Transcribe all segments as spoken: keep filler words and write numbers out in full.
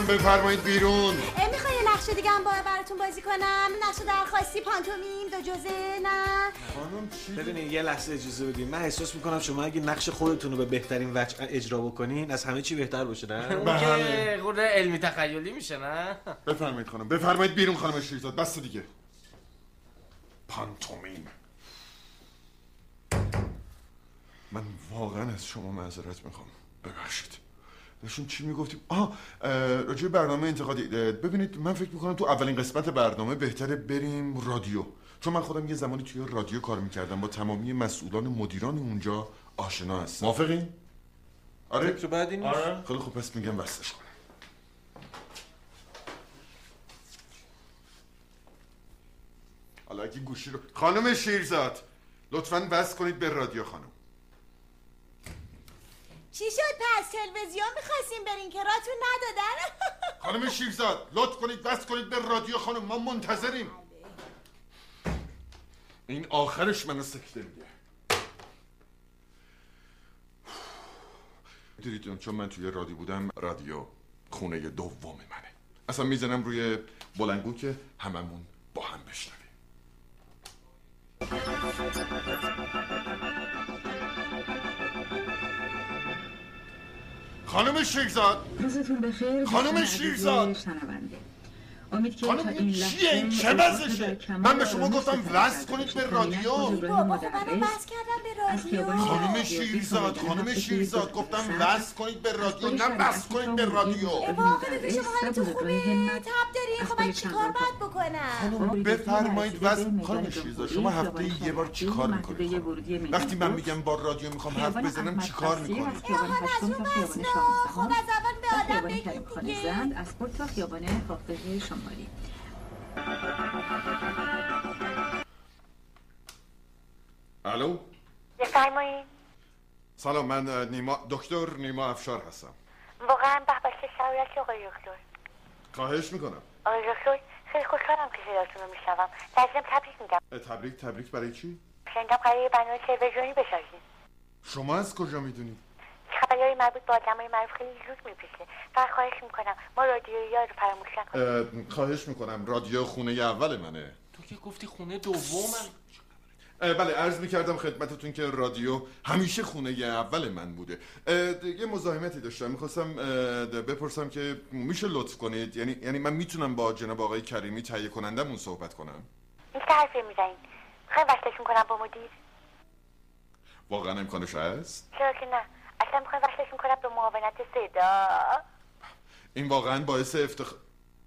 خانم بفرمایید بیرون. میخوای نقشه دیگه هم باید براتون بازی کنم؟ نقشه درخواستی، پانتومیم، دو جزه؟ نه خانم چی؟ ببینید یه لحظه اجازه بدین. من احساس میکنم شما اگه نقش خودتون رو به بهترین وجه اجرا بکنین از همه چی بهتر باشه. نه اون که خود علمی تخیلی میشه. نه بفرمایید خانم بفرمایید بیرون. خانم شیرزاد بس دیگه. پانتومیم. من واقعا از شما معذرت میخوام. ببخشید. داشتیم چی میگفتیم؟ آه راجع برنامه انتقادی. ببینید من فکر میکنم تو اولین قسمت برنامه بهتره بریم رادیو، چون من خودم یه زمانی توی رادیو کار میکردم، با تمامی مسئولان مدیران اونجا آشنا هستم. موافقین؟ آره فکر بعدی نیست. آره خیلی خوب پس میگم وصلش کنم. حالا اگه گوشی رو خانم شیرزاد لطفاً بس کنید به رادیو. خانم چی شد پس؟ تلویزیون میخواستیم برین که راتون ندادن؟ خانم شیرزاد لطف کنید بس کنید به رادیو. خانم ما منتظریم. این آخرش منو سکته میده. دیدید چون من توی رادیو بودم، رادیو خونه دوم منه. اصلا میزنم روی بلندگو که هممون با هم بشنویم. خانم شیرزاد روزتون بخیر. خانم شیرزاد امید که تا این چیه این چه وضعشه؟ من به شما گفتم وصل کنید به رادیو. بابا خب منو وصل کردم به رادیو. خانم شیرزاد خانم شیرزاد گفتم وصل کنید به رادیو، نه وصل کنید به رادیو. واقعا که شما همین تو خونه تب داری. خب من چیکار باید بکنم؟ خانم بفرمایید وصل. خانم شیرزاد شما هفته یه بار چیکار میکنید؟ وقتی من میگم با رادیو میخوام حرف بزنم چیکار میکنید؟ از اون وصل. خب از اول به آدم بگید دیگه. از پورت تا خیابان حافظ شمالی. الو بفرمایید. سلام، من نیما دکتر نیما افشار هستم. واقعا بحث شرایطی آقای دکتر. خواهش میکنم. آقای دکتر خیلی خوشحالم که صداتون رو میشنوم. لازم تبریک میگم. تبریک تبریک برای چی؟ شنیدم قراره برنامه تلویزیونی بسازید. شما از کجا میدونید؟ خبرهای مربوط به آدمای معروف خیلی زود میپیچه. فقط خواهش میکنم ما رادیویی رو فراموش نکنیم. خواهش میکنم. رادیو خونه اول منه. تو که گفتی خونه دومم. بله عرض میکردم خدمتتون که رادیو همیشه خونه اول من بوده. یه مزاحمتی داشتم، میخواستم بپرسم که میشه لطف کنید، یعنی یعنی من میتونم با جناب آقای کریمی تهیه کنندمون صحبت کنم؟ این که حرفی میزنید خیلی وصلش میکنم با مدیر. واقعا امکانش هست؟ چرا که نه، اصلا میخوام وصلش میکنم به معاونت صدا. این واقعا باعث افتخار.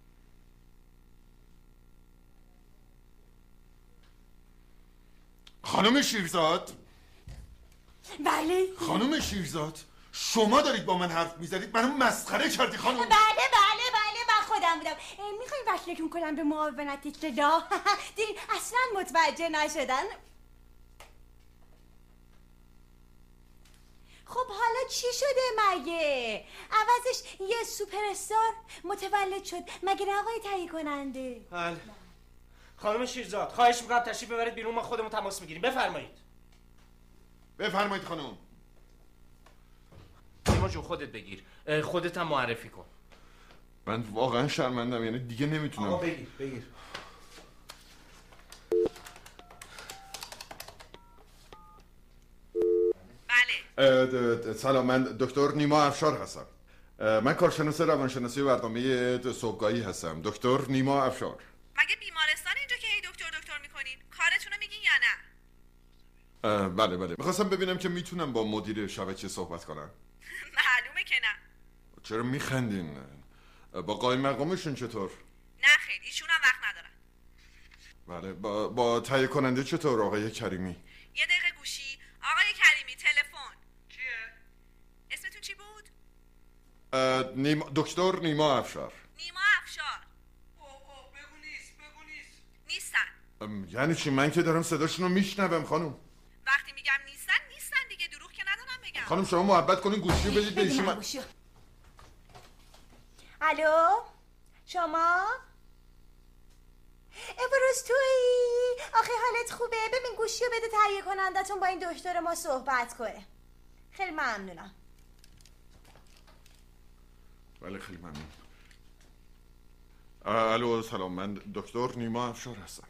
خانم شیرزاد. بله خانم شیرزاد شما دارید با من حرف میزنید، منو مسخره کردی خانم. بله بله بله من خودم بودم. میخوایم وصلتون کنم به معاونت صدا. دیدین اصلا متوجه نشدن. خب حالا چی شده مگه؟ عوضش یه سوپر استار متولد شد مگه نه آقای تهیه کننده؟ بله. خانم شیرزاد خواهش میکنم تشریف ببرید بیرون، ما خودمون تماس میگیریم. بفرمایید. بفرمایید خانم. نیما جون خودت بگیر، خودت هم معرفی کن. من واقعا شرمندم، یعنی دیگه نمیتونم. آقا بگیر بگیر. بله. سلام، من دکتر نیما افشار هستم. من کارشناس روانشناسی برنامه صبحگاهی هستم. دکتر نیما افشار. مگه بیمارستان اینجا که هی دکتر دکتر میکنین؟ کارتونو میگین یا نه؟ بله بله. میخواستم ببینم که میتونم با مدیر شبکه صحبت کنم. معلومه که نه. چرا میخندین؟ با قایم مقامشون چطور؟ نه خیلی، ایشون هم وقت ندارن. بله. با, با تهیه کننده چطور آقای کریمی؟ یه دقیقه گوشی. آقای کریمی تلفن. کیه؟ اسمتون چی بود؟ نیما دکتر نیما افشار. نیما افشار. اوه اوه بگو نیست بگو نیست. نیستن. یعنی چی؟ من که دارم صداشون رو میشنوم خانم. وقتی میگم نیستن نیستن دیگه، دروغ که ندارم بگم. خانم شما محبت کنین گوشی رو بدید به ایشون. من... الو شما؟ امروز تویی؟ آخه حالت خوبه؟ ببین گوشی رو بده تهیه کنندتون با این دکتر ما صحبت کنه. خیلی ممنونم. بله خیلی ممنون. الو سلام، من دکتر نیما افشار هستم.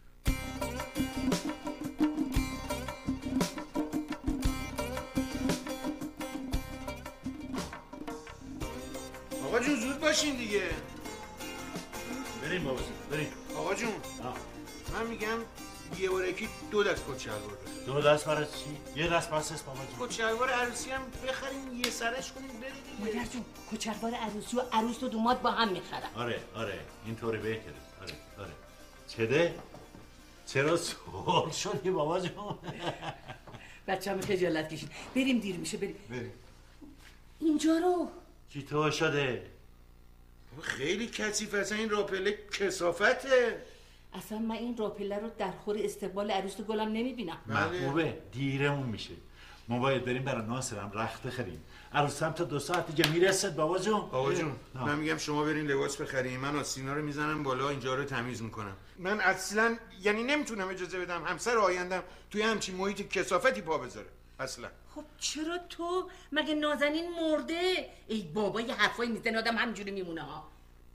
آقا جون زود باشین دیگه. بریم بابا بریم. آقا جون من میگم یه بار یکی دو دست کت شلوار بده. دو دست برای چی؟ یه دست بس است بابا جون. کت شلوار عروسی هم بخریم یه سرش کنیم بریم دیگه. مادر جون کت شلوار عروسی و عروس و دوماد با هم میخرم. آره آره اینطوری بهتره. آره آره. چده؟ چرا سوال شدی بابا جون؟ بچه‌م خجالت کشید. بریم دیر میشه بریم. بریم. اینجا رو چی تو شده؟ خیلی کثیف اصلا این راپله کثافته. اصلا من این راپله رو در خور استقبال عروس گلم نمیبینم. محبوبه دیرمون میشه. ما باید بریم برای ناصرم رخت بخریم. عروسم تا دو ساعت دیگه میرسد بابا جون. بابا جون من میگم شما برین لباس بخریم، من آستینا رو میزنم بالا اینجا رو تمیز میکنم. من اصلا یعنی نمیتونم اجازه بدم همسر آیندم توی همچین محیط کثافتی پا بذاره اصلا. خب چرا تو؟ مگه نازنین مرده؟ ای بابا یه حرفایی میزنه آدم همینجوری میمونه ها.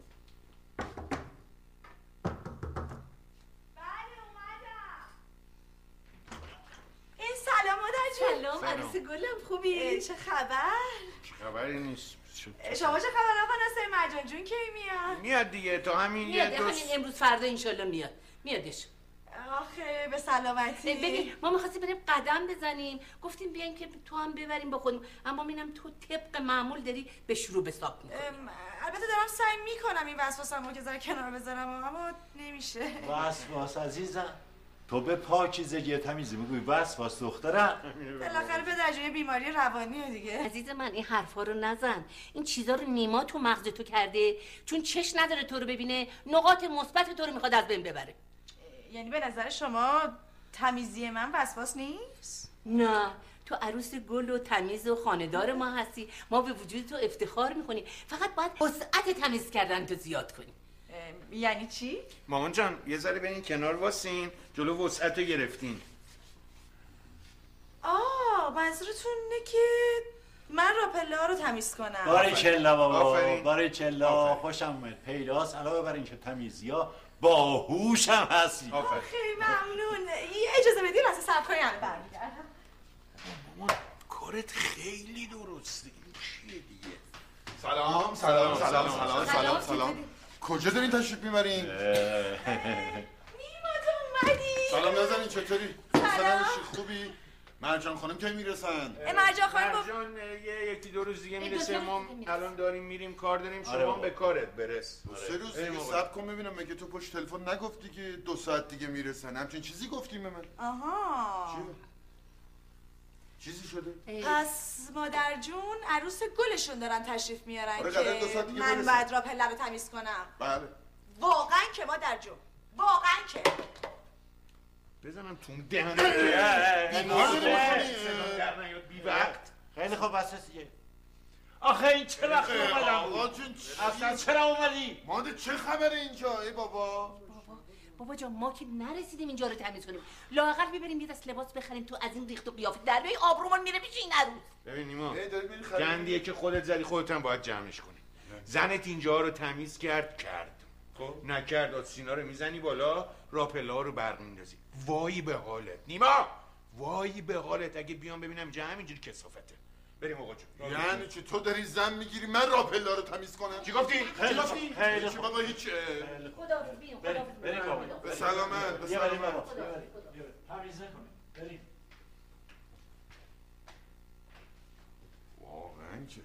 سلام مادر جون. سلام عروس گلم، خوبی؟ چه خبر؟ چه خبری نیست. شما چه خبر آقا ناصر مرجان جون کی میاد؟ میاد دیگه تا همین میاد یه همین امروز فردا انشالله میاد. میادش. آخه به سلامتی. ببین ما می‌خواستیم بریم قدم بزنیم، گفتیم بیایم که تو هم ببریم با خودمون، اما می‌بینم تو طبق معمول داری به شروع به حساب می‌کنی. البته دارم سعی می‌کنم این وسواسمو که ذره کنار بذارم اما نمیشه. وسواس عزیزم. تو به پاکیزگی تمیزی میگوی وسواس دخترم. بالاخره به درجه بیماری روانیه دیگه. عزیز من این حرفا رو نزن. این چیزا رو نیما تو مغز تو کرده چون چش نداره تو رو ببینه، نقاط مثبت تو رو میخواد از بین ببره. یعنی به نظر شما تمیزی من وسواس نیست؟ نه، تو عروس گل و تمیز و خانه‌دار ما هستی. ما به وجود تو افتخار میکنیم، فقط باید وسعت تمیز کردن تو زیاد کنیم. یعنی چی؟ مامان جان یه ذره برین کنار واسین، جلو وسعت رو گرفتین. آه منظورتون اینه که من راپله ها رو تمیز کنم. باری چلا بابا، باری چلا، خوشم اومد. پیداست علاوه بر این که تمیزی ها باهوش هم هستی. خیلی ممنون. اجازه بدین واسه صبر کنی الان برمیگردم. مامان کارت خیلی درسته. این چیه دیگه؟ سلام سلام سلام سلام سلام سلام. کجا دارین تشریف میبرین؟ نیما تو اومدی؟ سلام نازنین چطوری؟ سلام خوبی؟ مرجان خانم کی میرسن؟ مرجان خانم مرجان یه یکی دو روز دیگه میرسه. ما الان داریم میریم کار داریم. شما به کارت برس. سه روز دیگه صبر کن ببینم. مگه تو پشت تلفن نگفتی که دو ساعت دیگه میرسن؟ همچین چیزی گفتیم به من. آها چیزی شده؟ پس مادر جون عروس گلشون دارن تشریف میارن آره که من برسن. باید راپله رو تمیز کنم. بله واقعا که مادر جون واقعا که بزنم تو دهنت. بی وقت. خیلی خوب بس دیگه. آخه این چه وقت اومدم؟ آقا جون اصلا چرا اومدی؟ ماده چه خبره اینجا ای بابا؟ بابا جان ما که نرسیدیم اینجا رو تمیز کنیم، لااقل ببریم یه دست لباس بخریم تو از این ریخت و قیافه در بیای آبرومون میره پیش این عروس. ببین نیما گندیه که خودت زدی خودت هم باید جمعش کنی. زنت اینجا رو تمیز کرد کرد خب نکرد آستینا رو میزنی بالا، راپله ها رو برق میندازی. وای به حالت نیما، وای به حالت اگه بیام ببینم اینجا همینجوری کثافته. بریم آقا جون. یعنی چی تو داری زن میگیری من راپله رو تمیز کنم؟ چی گفتی؟ چی گفتی؟ خیلی چی بابا هیچ خدا ببین خدا بریم بابا. به سلامت به بیا بریم سلامت. بابا. تمیز نکنیم. بریم. واقعا که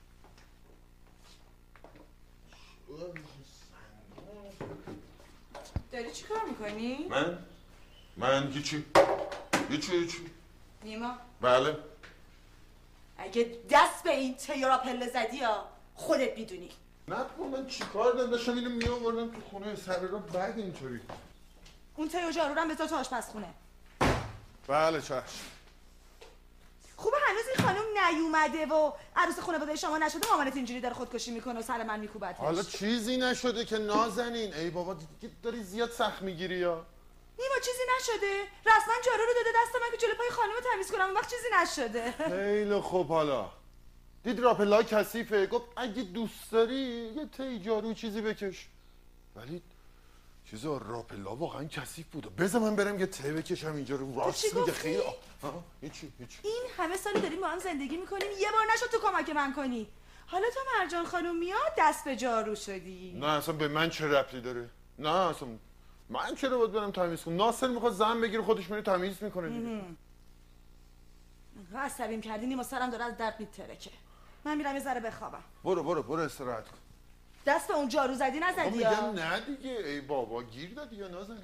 داری چی کار میکنی؟ من؟ من هیچی هیچی هیچی نیما بله اگه دست به این ته راپله زدی یا خودت میدونی. نه با من چی کار دارم؟ داشتم اینو میآوردم تو خونه سر را بعد اینطوری. اون ته و جارو رو هم بذار تو آشپزخونه. بله چشم. خوبه هنوز این خانم نیومده و عروس خانواده شما نشده، مامانت اینجوری داره خودکشی میکنه و سر من میکوبتش. حالا چیزی نشده که نازنین. ای بابا دیگه داری زیاد سخت میگیری یا؟ نیما چیزی نشده. رسما جارو رو داده دست من که جلوی پای خانم تمیز کنم، اون وقت چیزی نشده. خیلی خوب. حالا دید راپلا کثیفه، گفت اگه دوست داری یه تی جارو چیزی بکش. ولی چیزا راپلا واقعا کثیف بود. بذار من برم یه ته بکشم اینجا رو. راست میگه خیلی. ها هیچی هیچی. این همه سال داریم با هم زندگی میکنیم، یه بار نشد تو کمک من کنی. حالا تو مرجان خانم میاد دست به جارو شدی. نه اصلا به من چه ربطی داره؟ نه اصلا من چرا باید برم تمیز کنم؟ ناصر میخواد زن بگیره خودش میره تمیز میکنه دیگه. عصبیم کردی نیما، سرم داره از درد میترکه. من میرم یه ذره بخوابم. برو برو برو استراحت کن. دست به اون جارو زدی نزدی میگم نه دیگه. ای بابا گیر دادی یا نازنی؟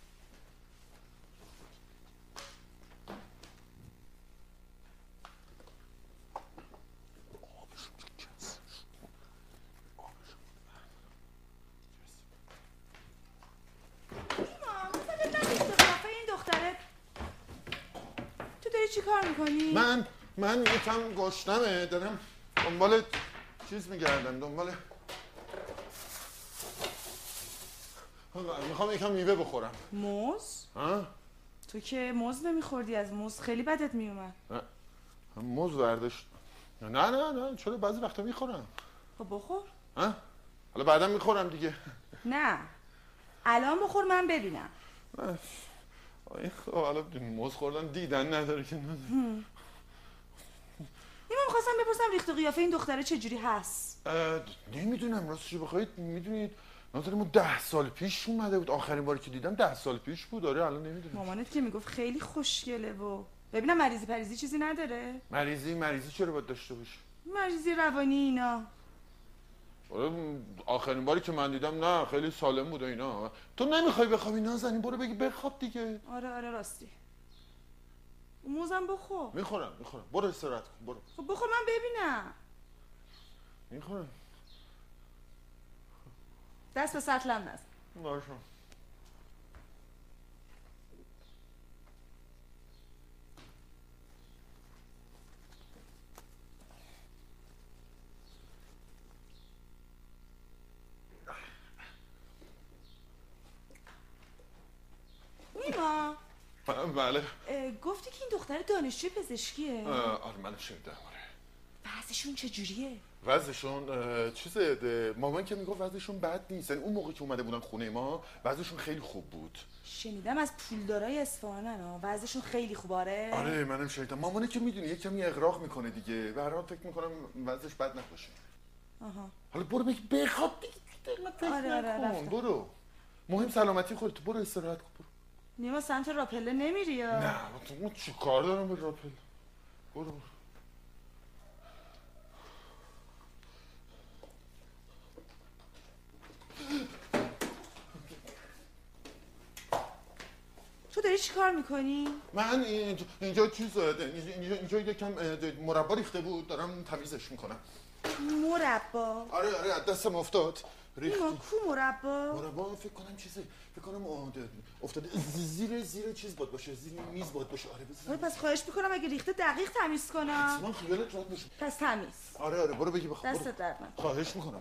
چی کار میکنی؟ من من یکم گشنمه، دارم دنبال چیز میگردم، دنبال میخوام یکم میوه بخورم. موز؟ ها؟ تو که موز نمیخوردی، از موز خیلی بدت میومد. موز برداشت. نه نه نه چرا بعضی وقتا میخورم. خب بخور. ها؟ حالا بعدا میخورم دیگه. نه الان بخور من ببینم. خب حالا موز خوردن دیدن نداره که. نیما میخواستم بپرسم ریخت و قیافه این دختره چجوری هست؟ نمیدونم راستش بخواید. میدونید ناظرمون ده سال پیش اومده بود، آخرین باری که دیدم ده سال پیش بود. داره الان نمیدونم. مامانت که میگفت خیلی خوشگله و ببینم مریضی پریزی چیزی نداره؟ مریضی مریضی چرا باید داشته باشه؟ مریضی روانی اینا. آخرین باری که من دیدم نه خیلی سالم بود اینا. تو نمیخوای بخوابی نازنین؟ برو بگی بخواب دیگه. آره آره راستی. موزم بخور. میخورم میخورم. برو استراحت کن برو. خب بخور من ببینم. میخورم. دست به سطلم نزن. باشه. نیما بله. گفتی که این دختر دانشجوی پزشکیه؟ آره من شنیدم. آره. وضعشون چجوریه؟ وضعشون چیزه، مامان که میگفت وضعشون بد نیست. یعنی اون موقع که اومده بودن خونه ما وضعشون خیلی خوب بود. شنیدم از پولدارای اصفهانن ها، وضعشون خیلی خوباره. آره منم شنیدم. مامانه که میدونی یه کمی اغراق میکنه دیگه. به هر حال فکر میکنم وضعش بد نباشه. آها. حالا برو بگی بخواب دیگه. آره آره رفتم. برو. مهم سلامتی خودت. برو استراحت کن. برو. نیما سمت راپله نمیری یا؟ نه من چی کار دارم به راپله. برو برو. تو داری چی کار میکنی؟ من اینجا, اینجا چیز اینجا, اینجا یکم مربا ریخته بود، دارم تمیزش میکنم. مربا؟ آره آره دستم افتاد. نیما کو مربا؟ مربا فکر کنم چیزه، فکر کنم افتاده زیر زیر چیز باد باشه، زیر میز باد باشه. آره بذار. پس خواهش میکنم اگه ریخته دقیق تمیز کنم. حتما خیالت راحت باشه. پس تمیز. آره آره برو بگی بخوام. دست درد نکنه. خواهش میکنم.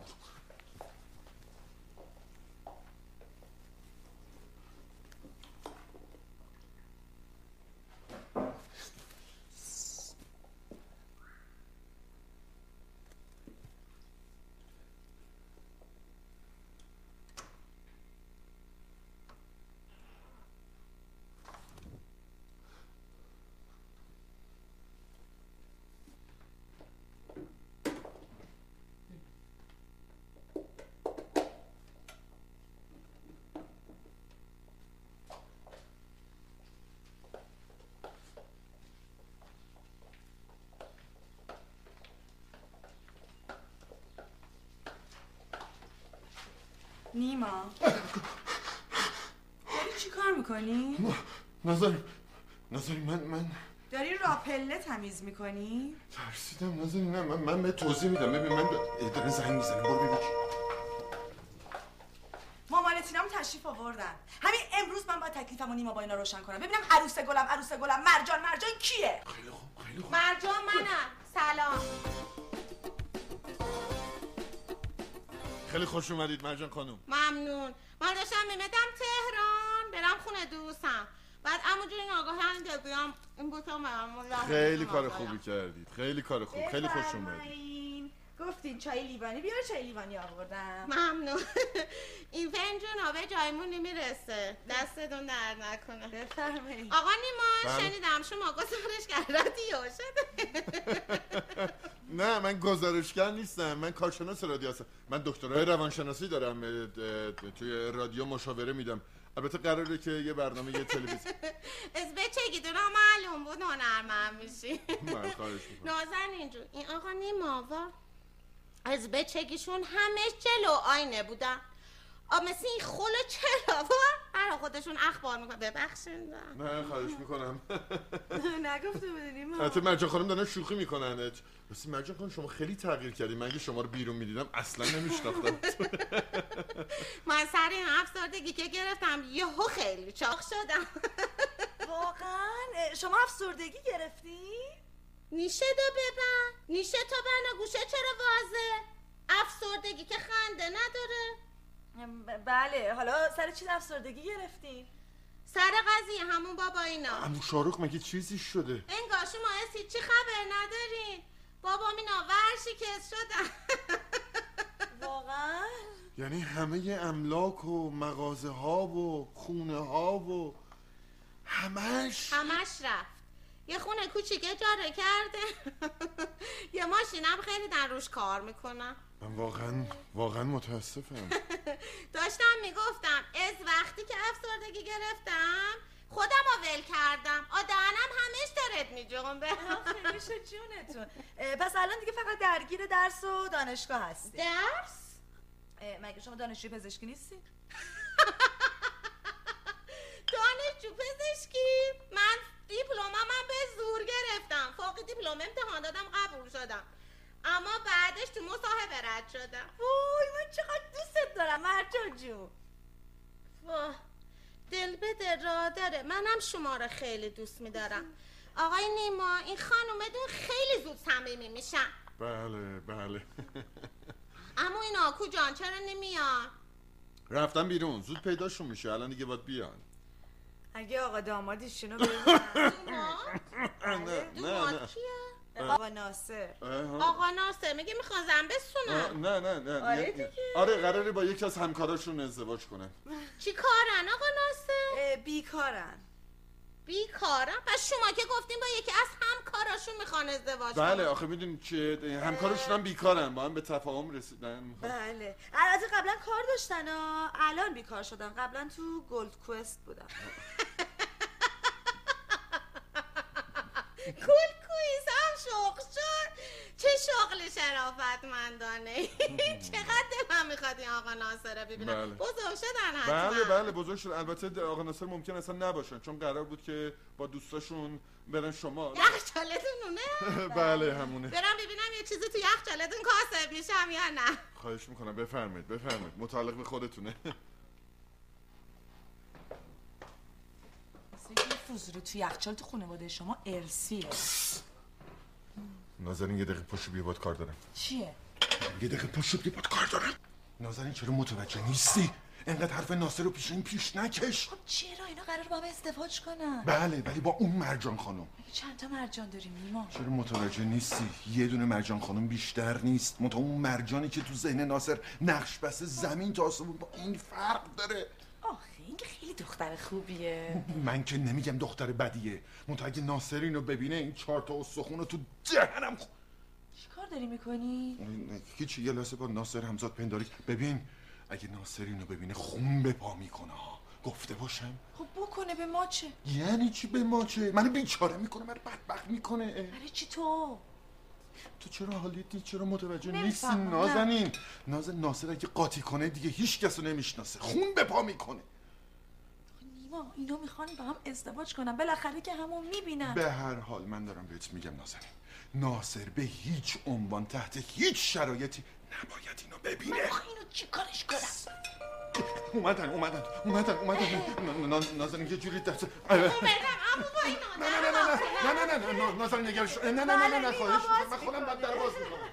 نیما داری چی کار میکنی؟ نظر نظری من من داری راپله تمیز میکنی؟ ترسیدم نظری. نه من من به توضیح میدم. ببین من داره زنگ میزنم. برو ببین. مامانتینام تشریف آوردن. همین امروز من باید تکلیفمو نیما با اینا روشن کنم. ببینم عروس گلم عروس گلم مرجان مرجان کیه؟ خیلی خوب خیلی خوب. مرجان منم. سلام. خیلی خوش اومدید مرجان خانم. ممنون. من داشتم میمدم تهران برم خونه دوستم. بعد عموجون این آگاهی که بیام این بوتم برام. خیلی کار خوبی کردید. خیلی کار خوب. خیلی خوش اومدید. گفتی گفتین چای لیوانی بیار، چای لیوانی آوردم. ممنون. این فنجون آبه جایمون نمیرسه. دستتون درد نکنه. بفرمایید. آقا نیما شنیدم شما گزارشگر رادیو شده. نه من گزارشگر نیستم، من کارشناس رادیو هستم. من دکترای روانشناسی دارم، توی رادیو مشاوره میدم. البته قراره که یه برنامه یه تلویزیون از بچگی دارم معلوم بود هنرمند میشی. من خواهش میکنم. نازنین جون این آقا نیما از بچگیشون همش جلو آینه بودن. آب مثل این خلو چرا برای خودشون اخبار میکنن. ببخشید. نه خواهش میکنم. نگفته بودیم. البته مرجان خانم دارن شوخی میکنن. بس مرجان خانم شما خیلی تغییر کردید. من اگه شما رو بیرون میدیدم اصلا نمیشناختم. من سر این افسردگی که گرفتم یهو خیلی چاق شدم. واقعا شما افسردگی گرفتی؟ نیشه دو ببن. نیشه تو بنا گوشه چرا وازه؟ افسردگی که خنده نداره. بله حالا سر چی افسردگی گرفتین؟ سر قضیه همون بابا اینا. عمو شاروخ مگه چیزی شده؟ انگار شما اسی چی خبر ندارین. بابا اینا ورشکست شدن. واقعا؟ یعنی همه املاک و مغازه ها و خونه ها و همش همش رفت. یه خونه کوچیک اجاره کرده. یه ماشینم خیلی در روش کار میکنم. من واقعا واقعا متاسفم. داشتم میگفتم از وقتی که افسردگی گرفتم خودم رو ول کردم. آدانم همش دارد میجنبه. خیلی شد جونتون. پس الان دیگه فقط درگیر درس و دانشگاه هستی. درس؟ مگه شما دانشجوی پزشکی نیستی؟ دانشجو پزشکی؟ من دیپلمم من به زور گرفتم. فوق دیپلم امتحان دادم قبول شدم. اما بعدش تو مصاحبه رد شدم. وای من چقدر دوستت دارم مرجان جون. واه دل به دل را داره. منم شما را خیلی دوست میدارم. آقای نیما این خانومتون خیلی زود صمیمی میشن. بله بله. اما این آکو جان چرا نمیان؟ رفتن بیرون، زود پیداشون میشه، الان دیگه باید بیان. اگه آقا دامادیشونو ببینن. نه دوماد کیه؟ آقا ناصر. آقا ناصر میگه میخوان زن بسونن. نه نه نه آره دیگه. آره قراره با یکی از همکاراشون ازدواج کنن. چی کارن آقا ناصر؟ بیکارن. بیکارن؟ پس شما که گفتین با یکی از همکاراشون میخوان ازدواج کنن. بله آخه میدونی چه همکاراشون هم بیکارن، با هم به تفاهم رسیدن. بله البته قبلا کار داشتن ها، الان بیکار شدن. قبلا تو گلد کوست بودن. گلد کویست هم شغل شد. چه شغل شرافتمندانه. چقدر دلم میخواد این آقا ناصر رو ببینم. بله. بزرگ شدن حتما. بله بله بزرگ شدن. البته آقا ناصر ممکن اصلا نباشن چون قرار بود که با دوستاشون برن شما. یخچالتونونه؟ بله همونه. برم ببینم یه چیزی تو یخچالتون کاسب میشم یا نه. خواهش میکنم بفرمایید بفرمایید، متعلق به خودتونه. فوزورو تو یخچال تو خانواده شما ارسیه. نازنین یه دقیقه پشت بیا، باید کار دارم. چیه؟ یه دقیقه پشت بیا، باید کار دارم. نازنین چرا متوجه نیستی؟ اینقدر حرف ناصر رو پیش این پیش نکش. خب چرا اینا قرار با هم ازدواج کنن؟ بله ولی با اون مرجان خانم. چند تا مرجان داریم نیما؟ چرا متوجه نیستی؟ یه دونه مرجان خانم بیشتر نیست. متا اون مرجانی که تو ذهن ناصر نقش بسته زمین تا آسمون با این فرق داره. آخه این که خیلی دختر خوبیه. من که نمیگم دختر بدیه، منتها اگه ناصر اینو ببینه این چهار تا استخون رو تو دهنم خ... چی کار داری میکنی؟ هیچی، یه لحظه با ناصر همزاد پنداری. ببین اگه ناصر اینو ببینه خون به پا میکنه ها. گفته باشم؟ خب بکنه به ما چه؟ یعنی چی به ما چه؟ منو بیچاره میکنه، منو بدبخت میکنه. برای چی تو؟ تو چرا حالیت نیست؟ چرا متوجه نیستی نازنین؟ نازن ناصر اگه قاطی کنه دیگه هیچ کسو نمیشناسه، خون به پا میکنه. نیما اینا میخوان با هم ازدواج کنن، بالاخره که همون میبینن. به هر حال من دارم بهت میگم نازنین، ناصر به هیچ عنوان تحت هیچ شرایطی نباید اینو ببینه. من آخه اینو چی کارش کنم؟ اومدن اومدن اومدن اومدن نازنین یه جوری دست اومدم اما با اینا. نه نه نه نه نه نه نه نازنین نگرش نه نه نه نه نه خواهش من خودم بعد در باز میکنم.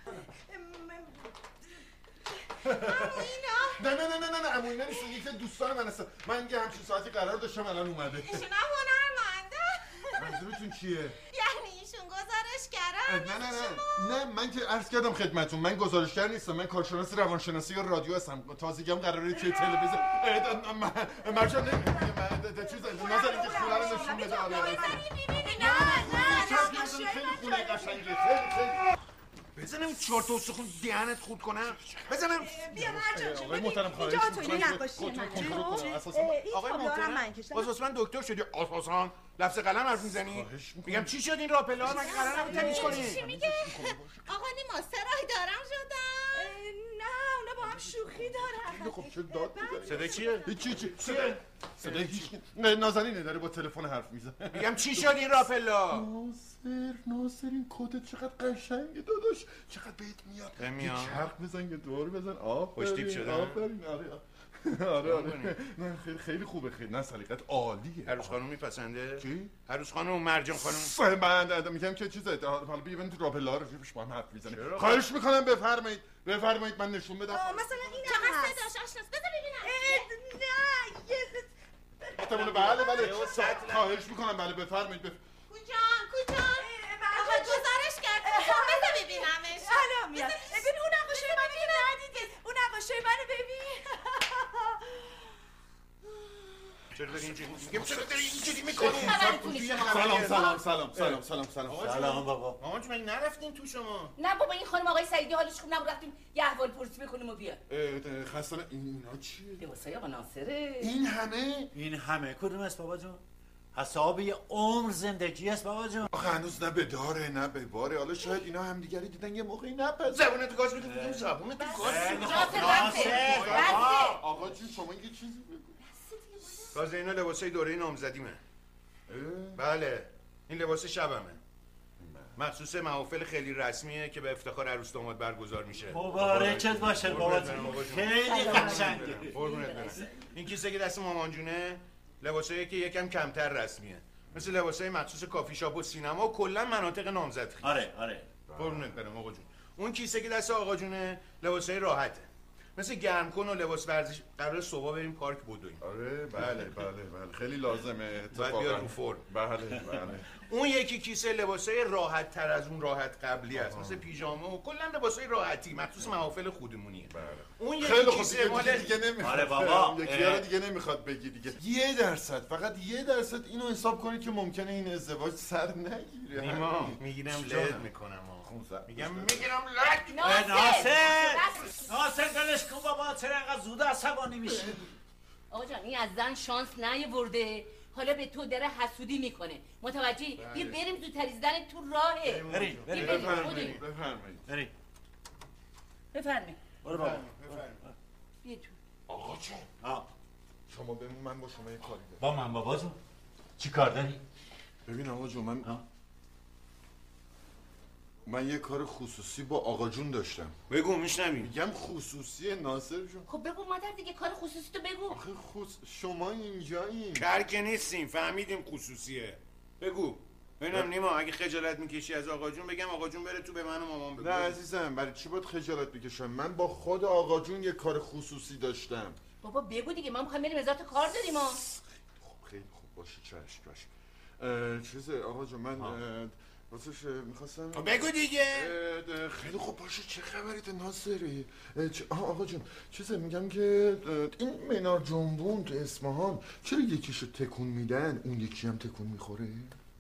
نه نه نه نه نه نه عمو اینا نیست، یکی دوستان من هستن. من یه همچین ساعتی قرار داشتم الان اومده. ایشون هم هنرمنده. منظورتون چیه؟ یعنی ایشون گزارشگره؟ نه نه نه نه من که عرض کردم خدمتتون من گزارشگر نیستم، من کارشناس روانشناسی یا رادیو هستم. تازگی هم قراره توی تلویزیون مرجان نمیدونم چیز نازنین که خونه رو نشون بده. آره نه نه خیلی خونه قشنگه، خیلی خیلی. بزنم چهار تا استخون دهنت خورد کنم. بزنم. بیا مرجان آقای محترم خواهش می‌کنم نقاشی من. اساسا آقای محترم اساسا من دکتر شدی اساسا لفظ قلم حرف میزنی؟ میگم چی شد این راپلا مگه قرار نبود تمیز کنی؟ چی میگه؟ آقا نیما سرای دارم شدم. نه اونا با هم شوخی دارن. خب چه داد می‌زنی؟ صدا چیه؟ هیچی چی چیه؟ صدا هیچ نه نازنینه داره با تلفن حرف میزنه. میگم چی شد این راپلا؟ ناصر ناصر این کتت چقدر قشنگه داداش، چقدر بهت میاد. میاد. چرخ بزن که دور بزن. آفرین. خوشتیپ شده. آفرین. آره آره آره. نه خیلی خیلی خوبه، خیلی نه سلیقت عالیه. عروس خانم میپسنده؟ چی؟ عروس خانم مرجان خانم. من میگم که چیزه حالا بیاین تو راپلا رو با هم حرف میزنیم. خواهش میکنم بفرمایید بفرمایید من نشون بدم. مثلا این چقدر صداش آشناست. بذار ببینم. نه یه احتمال بله بله خواهش میکنم بله بفرمایید. کجان کجان آقا گزارش کرد. بذار ببینمش. الان میاد. ببین اون نقاشی منو که ندیدی. اون نقاشی منو ببین. چرا داری اینجوری میگم چرا داری اینجوری میکنی؟ سلام سلام سلام سلام سلام سلام سلام بابا. مامان جون مگه نرفتین تو شما؟ نه بابا این خانم آقای سعیدی حالش خوب نبود، رفتیم یه احوال پرسی بکنیم و بیاد. خستانه اینا چیه؟ لباسای آقا ناصره. این همه؟ این همه کدوم است بابا جون؟ حساب یه عمر زندگی است بابا جون. آخه هنوز نه به داره نه به باره، حالا شاید اینا همدیگری دیدن یه موقعی نپذیرن. زبونت گاز بده بگم زبونت گاز ناصر آقا جون شما یه چیزی بگو. تازه اینا لباسای دوره نامزدیمه. بله این لباس شبمه، مخصوص محافل خیلی رسمیه که به افتخار عروس داماد برگزار میشه. مبارکت باشه بابا جون، خیلی قشنگه. قربونت برم. این کیسه که دست مامان جونه لباسایی که یکم کمتر رسمیه، مثل لباسای مخصوص کافی شاپ و سینما و کلا مناطق نامزدخی. آره آره قربونت برم آقا جون. اون کیسه که دست آقا جونه لباسای راحته، مثل گرمکن و لباس ورزش. قرار صبح بریم پارک بدویم. آره بله بله بله خیلی لازمه باید بیاد رو فرم. بله بله. اون یکی کیسه لباسای راحت تر از اون راحت قبلی است، مثل پیژامه و کلا لباسای راحتی مخصوص محافل خودمونیه. بله. اون خیلی یکی خوب کیسه مال دیگه نمیخواد. آره بابا یکی رو دیگه نمیخواد بگی دیگه. یه درصد فقط یه درصد اینو حساب کنید که ممکنه این ازدواج سر نگیره. نیما میگیرم لد میکنم. میگم میگیرم لد. ناصر ناصر دلش کن بابا، چرا انقدر زود عصبانی میشه؟ آقا جان این از زن شانس نیاورده، حالا به تو داره حسودی میکنه. متوجهی؟ بیا بریم زودتر، زن تو راهه. بریم بریم بفرمایید بفرمایید بریم بفرمایید. برو بابا بیا تو. آقا جون آه شما ببین من با شما یه کاری دارم. با من بابا جون چی کار داری؟ ببین آقا جون من من یه کار خصوصی با آقا جون داشتم. بگو میشنویم. میگم خصوصیه ناصر جون. خب بگو مادر دیگه کار خصوصی تو بگو. آخه خص... شما اینجایین. کر که نیستیم فهمیدیم خصوصیه. بگو. ببینم نیما اگه خجالت میکشی از آقا جون بگم آقا جون بره تو به من و مامان بگو. نه عزیزم برای چی باید خجالت بکشم؟ من با خود آقا جون یه کار خصوصی داشتم. بابا بگو دیگه، ما میخوایم بریم وزارت کار داریم ما. خب خیلی خوب باشه چشم چشم. چیزه آقا جون من واسش میخواستم بگو دیگه. خیلی خوب باشه. چه خبریت ناصری؟ آقا جون چیزه میگم که این منار جنبون تو اصفهان چرا یکیشو تکون میدن اون یکی هم تکون میخوره؟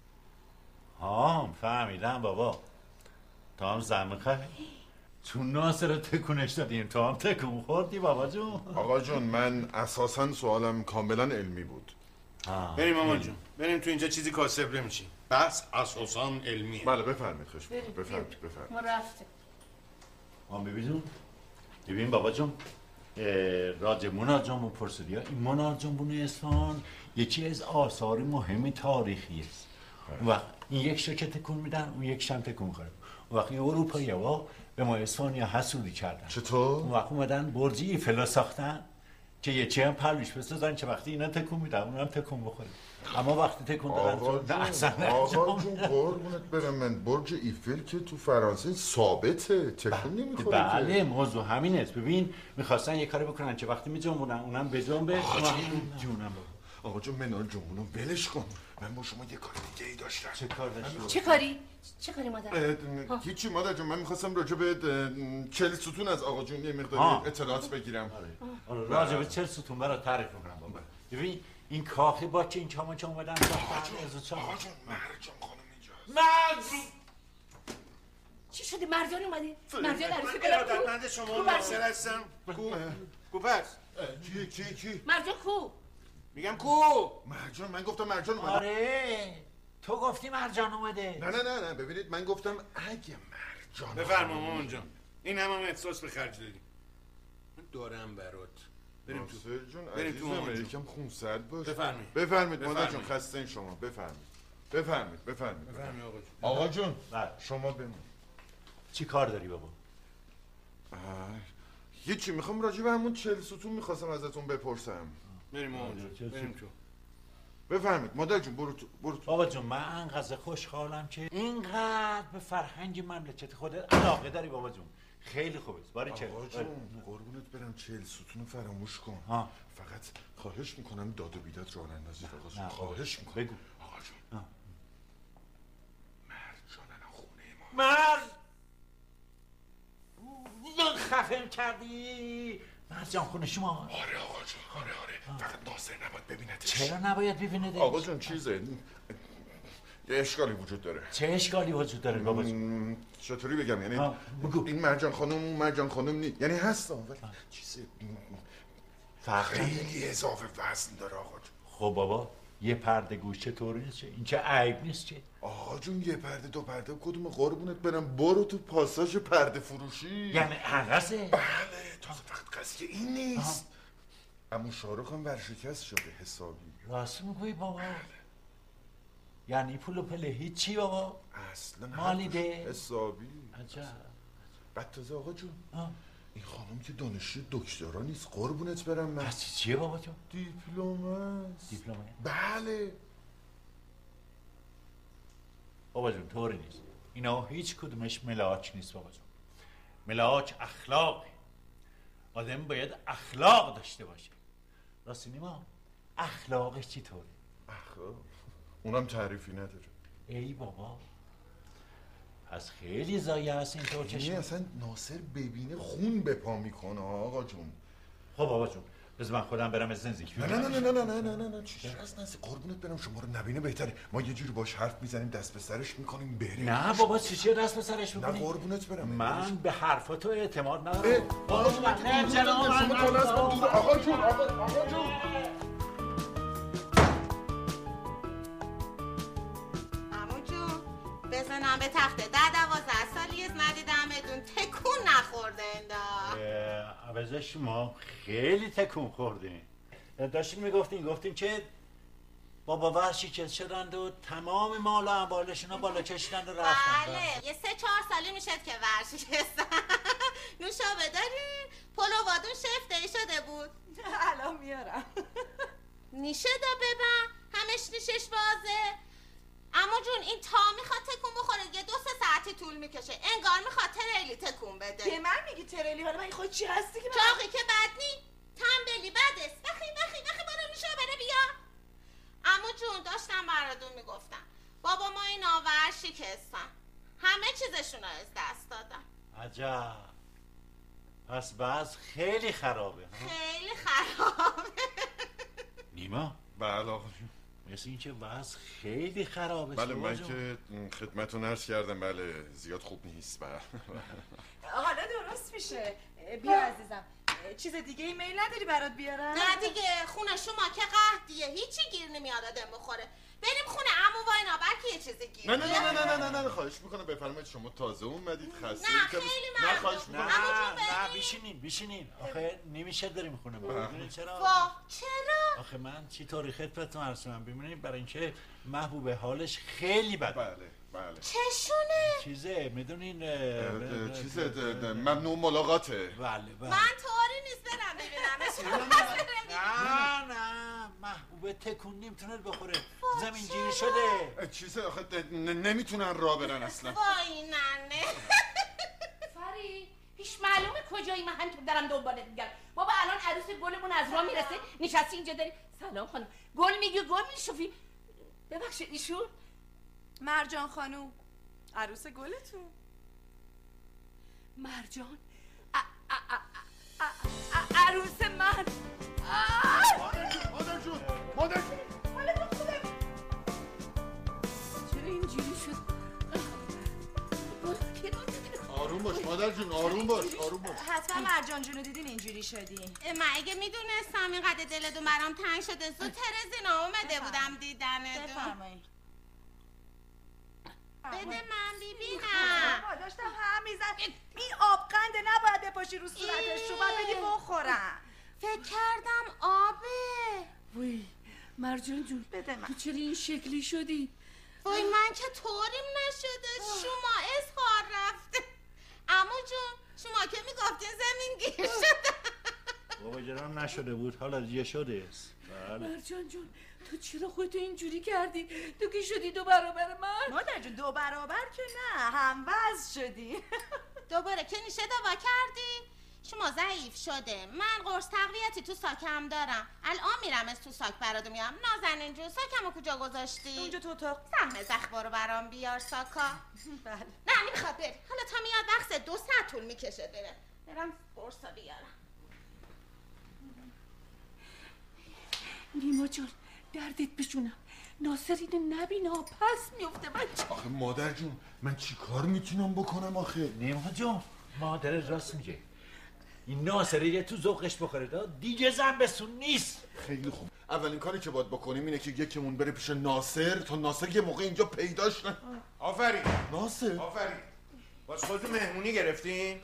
ها فهمیدم بابا، تو هم زن میخوای؟ چون ناصر رو تکونش دادیم تو هم تکون خوردی بابا جون. آقا جون من اساسا سوالم کاملا علمی بود. بریم مامان جون بریم تو اینجا چیزی کاسب نمیشیم، بس اساسا علمیه. بله بفرمایید خوش بفرمایید بفرمایید. ما رفته ما ببینیم ببین بابا جون راجع منار جنبون پرسیدی ها. این منار جنبون اصفهان یکی از آثار مهم تاریخی است. اون وقت این یک شرکت تکون میدن اون یک شم تکون میخوره. اون وقت این اروپایی ها به ما اصفهانی ها حسودی کردن. چطور؟ اون وقت اومدن برج ایفل ساختن که یه چی هم پرویش بسازن که وقتی اینا تکون میدن اون هم تکون بخوره. اما وقتی تکون دادن آقا جون آقا جون قربونت برم من برج ایفل که تو فرانسه ثابته تکون نمیخوره. بله موضوع همین است. ببین میخواستن یه کاری بکنن که وقتی میجنبونن اونم بجنبه. آقا جونم آقا جون منال جنبونو ولش کن من با شما یه کار دیگه ای داشتم. چه کار داشتی؟ چه کاری؟ چه کاری مادر؟ هیچی مادر جون، من میخواستم راجع به چهل ستون از آقا جون یه مقداری اطلاعات بگیرم. آره راجع به چهل ستون برات تعریف میکنم بابا. ببین این کاخی با چه این چاما چاما اومدن آقا جون آقا جون مرجان خانم اینجاست. مرجان چی شده؟ مرجان اومده؟ مرجان عروسی گلم کو؟ ارادتمند شما ناصر هستم. کو؟ کو پس؟ کی کی کی؟ مرجان کو؟ میگم کو؟ مرجان، من گفتم مرجان اومده. آره تو گفتی مرجان اومده. نه نه نه نه ببینید من گفتم اگه مرجان. بفرما مامان جان، این هم هم احساس به خرج دادی. من دارم برات. بریم تو. ناصر جون بریم تو مامان جون. یکم خونسرد باش. بفرمایید. بفرمایید مادر جون، خسته این شما. بفرمایید. بفرمایید بفرمایید. بفرمایید آقا جون. آقا جون شما بمون. چی کار داری بابا؟ هیچی، میخوام راجع به همون چهل ستون میخواستم ازتون بپرسم. بریم مامان جون. بریم تو. بفرمایید مادر جون، برو تو برو تو. بابا جون من انقدر خوشحالم که اینقدر به فرهنگ مملکت خودت علاقه داری بابا جون. خیلی خوبه. باری چه؟ آقا جون قربونت برم چهل ستون رو فراموش کن. ها. فقط خواهش میکنم داد و بیداد راه نندازی آقا جون. خواهش میکنم. بگو. آقا جون. مرجان الان خونه ما. مرد من خفم کردی. مرجان خونه شما. آره آقا جون. آره آره. فقط ناصر نباید ببینتش. چرا نباید ببینه؟ آقا جون چیزه یه اشکالی وجود داره. چه اشکالی وجود داره بابا جون؟ چطوری بگم یعنی این مرجان خانم اون مرجان خانم نی، یعنی هست ولی چیزه خیلی اضافه وزن داره آقا جون. خب بابا یه پرده گوش چطوری نیست؟ این چه عیب نیست چه؟ آقا جون یه پرده دو پرده کدوم قربونت برم، برو تو پاساژ پرده فروشی. یعنی عقصه؟ بله تازه فقط قضیه این نیست. اما شاروخ هم ورشکست شده حسابی. راست میگویی بابا؟ یعنی پول و پله هیچی بابا؟ اصلا مالیده؟ حسابی. عجب. بعد تازه آقا جون این خانم که دانشجوی دکترا نیست قربونت برم من. پس چیه بابا جون؟ دیپلم است. دیپلمه؟ بله. بابا جون طوری نیست. اینا هیچ کدومش ملاک نیست بابا جون. ملاک اخلاقه. آدم باید اخلاق داشته باشه. راستی نیما اخلاقش چی طوره؟ اخلاق؟ اونم تعریفی نداره. ای بابا پس خیلی زایه هست اینطور چشم. یعنی اصلا ناصر ببینه خون به پا میکنه آقا جون. خب بابا جون بذار من خودم برم از زنزیک. نه نه نه نه نه نه نه نه نه چی از نسی قربونت برم شما رو نبینه بهتره. ما یه جوری باش حرف میزنیم دست به سرش میکنیم بریم. نه بابا چی چه دست به سرش میکنیم؟ نه قربونت برم من به حرفاتو اعتماد ندارم. آقا جون نه جناب آقا جون آقا جون بزنم به تخته ده دوازده سالی از ندیدم ادون تکون نخورده اندا. عوضش ما خیلی تکون خوردیم. داشتیم میگفتیم گفتیم که بابا ورشکست شدند و تمام مال و اموالشون رو بالا کشیدند و رفتن. بله یه سه چهار سالی میشد که ورشکستن. نوشابه دارین؟ پلوادون شفته شده بود. الان میارم. نیشه دا ببن همش نیشش بازه. اما جون این تا میخواد تکون بخوره یه دو سه ساعتی طول میکشه. انگار میخواد تریلی تکون بده. به من میگی تریلی؟ حالا من خود چی هستی که چاقی که بد نی تنبلی بدست. بخی بخی بخی برو میشه بره بیا. اما جون داشتم براتون میگفتم بابا ما این آور شکستن همه چیزشون رو از دست دادن. عجب پس بعض خیلی خرابه. خیلی خرابه. نیما بله آقا مثل این که وضع خیلی خرابه. بله من که خدمتتون عرض کردم بله زیاد خوب نیست. بله حالا درست میشه. بیا عزیزم چیز دیگه ایمیل نداری برات بیارم؟ نه دیگه خونه شما که قحطیه هیچی گیر نمیاد آدم بخوره. بریم خونه عمو و اینا بلکه یه چیزی گیر. نه نه نه نه نه نه نه خواهش میکنم بفرمایید شما تازه اومدید خسته. نه خیلی ممنون. نه خواهش میکنم. نه نه بیشینین بیشینین. آخه نمیشه داریم خونه ببینید چرا؟ واه چرا؟ آخه من چی طوری خدمتتون عرض کنم ببینید برای اینکه محبوب حالش خیلی بده. بله بله. چشونه؟ چیزه میدونین چیزه ممنوع ملاقاته. بله بله. من طوری نیست برم ببینمش. نه نه محبوب تکون نمیتونه بخوره زمینگیری شده. چیزه آخه نمیتونن راه برن اصلا. وای ننه. فری هیچ معلومه کجایی من همینطور دارم دنبالت میگم. بابا الان عروس گلمون از راه میرسه نشستی اینجا داری سلام خانم گل میگی گل میشوفی ببخشید ایشون؟ مرجان خانوم، عروس گلتون. مرجان؟ ا- ا- ا- ا- ا- عروس من. مادر جون مادر جون چرا اینجوری شد؟ آروم باش مادر جون، آروم باش آروم باش. حتما مرجان جونو دیدین اینجوری شدی. من اگه میدونستم اینقدر دلتون برام تنگ شده زودتر از اینا اومده بودم دیدنتون. بفرمایید. بده من ببینم. داشتم هم میزن. این آبقند نباید بپاشی رو صورتش، رو باید بدی بخورم. فکر کردم آبه. وای مرجان جون، بده من. تو چرا این شکلی شدی؟ وای من که طوریم نشده، شما اظهار رفته. عمو جون شما که میگفتین زمین گیر شده. بابا جرام نشده بود، حالا دیگه شده است. مرجان جون تو چرا خودتو اینجوری کردی؟ تو که شدی دو برابر من. مادر جون دو برابر که نه، هم وزن شدی. دوباره که نیشه دوا کردی؟ شما ضعیف شده. من قرص تقویتی تو ساکم دارم. الان میرم از تو ساک براتون میام. نازنین جون ساکمو کجا گذاشتی؟ اونجا تو اتاق. سهم زخبا رو برام بیار ساکا. بله. نه نمیخواد بری. حالا تا میاد وقت دو ساعت طول میکشه بره. برم قرصا بیارم. نیما جان دردت بشونم. ناصر اینو نبینه پس میفته بچه. آخه مادر جون من چی کار میتونم بکنم آخه؟ نیما جان مادر راست میگه. این ناصره یه تو ذوقش بخوره داد دیگه زنبستون نیست. خیلی خوب. اولین کاری که باید بکنیم اینه که یکیمون بره پیش ناصر تا ناصر یه موقع اینجا پیداش نه. آفرین ناصر آفرین. باز خودتون مهمونی گرفتین؟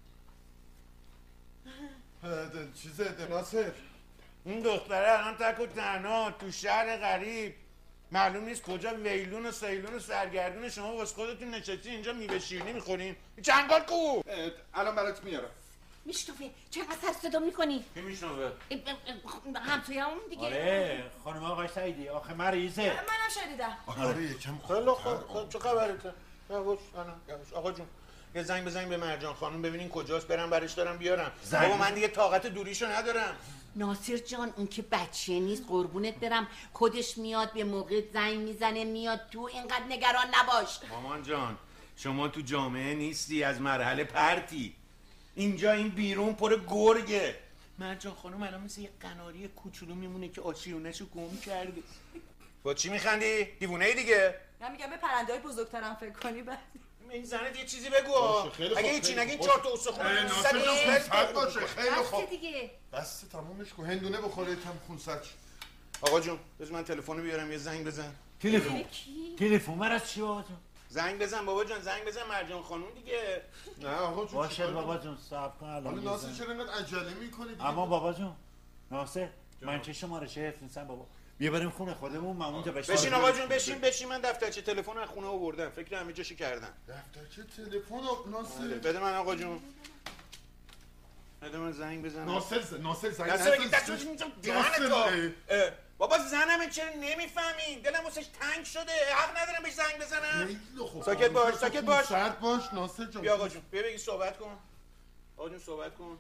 چیزه ناصر این دختره الان تک و تنها تو شهر غریب، معلوم نیست کجا، ویلون و سیلون و سرگردون، شما واسه خودتون نشستی اینجا میوه شیرینی میخورین. چنگال کو الان برات میارم. میشنوه چرا سر صدا میکنی؟ کی میشنوه؟ همسایه همون دیگه. آره خانم آقای سعیدی آخه مریضه. منم شنیدم. آره یکم خیلی خوب. چه خبرته؟ یواش یواش. آقا جون یه زنگ بزنیم به مرجان خانم ببینین کجاست، برم برش دارم بیارم. بابا من دیگه طاقت دوریشو ندارم. ناصر جان اون که بچه نیست قربونت برم، خودش میاد به موقع زنگ میزنه میاد تو، اینقدر نگران نباش. مامان جان شما تو جامعه نیستی، از مرحله پرتی. اینجا این بیرون پر گرگه. مرجان خانم الان مثل یه قناری کوچولو میمونه که آشیونشو گم کرده. با چی میخندی؟ دیوونه ای دیگه؟ من میگم به پرنده های بزرگترم فکر کنی بعد. این زنت یه چیزی بگو. اگه هیچی نگین خوب. چهار تا استخون ناصر جان خونسرد باشه. خیلی بسته خوب. دیگه. بسته تمومش کن. هندونه بخوره یکم خونسرد شه. آقا جون بذار من تلفن بیارم یه زنگ بزن. تلفن تلفن من از چی بابا جون؟ زنگ بزن بابا جان، زنگ بزن مرجان خانم دیگه. نه آقا جون باشه بابا جون صبر کن الان. حالا ناصر چرا اینقدر عجله میکنی؟ اما بابا جون ناصر من چه شماره چه نیستم بابا. بیا بریم خونه خودمون من اونجا بشین. بشین آقا جون بشین بشین. من دفترچه تلفن از خونه آوردم، فکر همه جاشو کردم. دفترچه تلفن ناصر بده من آقا جون. بده من زنگ بزنم. ناصر ز... ناصر زنگ ناصر بگی دستش اینجا ناصر بابا زنمه چرا نمیفهمین؟ دلم واسش تنگ شده، حق ندارم بهش زنگ بزنم. ساکت باش ساکت باش. سرد باش ناصر جان. بیا آقا جون بیا بگی صحبت کن. آقا جون صحبت کن.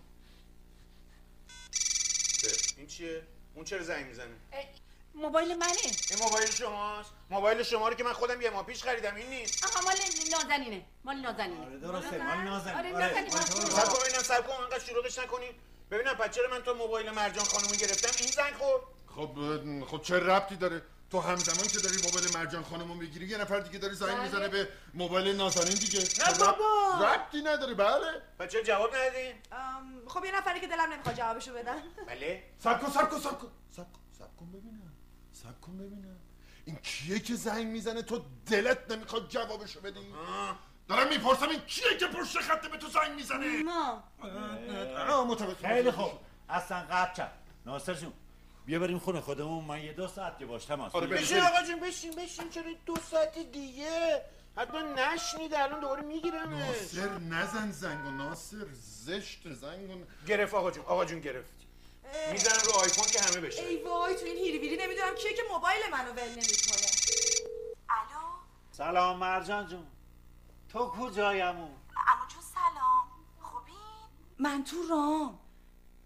این چیه؟ اون چرا زنگ میزنه؟ موبایل منه. این موبایل شماست؟ موبایل شما رو که من خودم یه ماه پیش خریدم این نیست. آها مال نازنینه. مال نازنینه. آره درسته مال نازنین. آره نازنین. سب کن ببینم سب کن انقدر شلوغش نکنین. ببینم پس چرا من تو موبایل مرجان خانومو گرفتم این زنگ خورد؟ خب خب چه ربطی داره؟ تو همزمان که داری موبایل مرجان خانومو میگیری یه نفر دیگه داری زنگ میزنه به موبایل نازنین دیگه. نه بابا ربطی نداره. بله. پس چرا جواب ندادین؟ خب یه نفری که دلم نمیخواد جوابشو بدم. بله. سب کن سب کن سب کن سب کن سب کن ببینم. سب کن ببینم. این کیه که زنگ میزنه تو دلت نمیخواد جوابشو بدی؟ دارم میپرسم این کیه که پشت خطه به تو زنگ میزنه؟ ما. آه متوجه. خیلی خوب. اصلا قطع شد. ناصر جون بیا بریم خونه خودمون من یه دو ساعت که باش تماس. آره بشین آقا جون بشین بشین. چرا دو ساعت دیگه؟ حتما نشنید الان دوباره میگیرم. ناصر نزن زنگو ناصر زشت زنگو. گرفت آقا جون آقا جون گرفت. میزنم رو آیفون که همه بشه. ای وای تو این هیری ویری نمیدونم کیه که موبایل منو ول نمیکنه. الو سلام مرجان جون. تو کجایی عمو؟ عمو جون سلام. خوبین؟ من تو رام.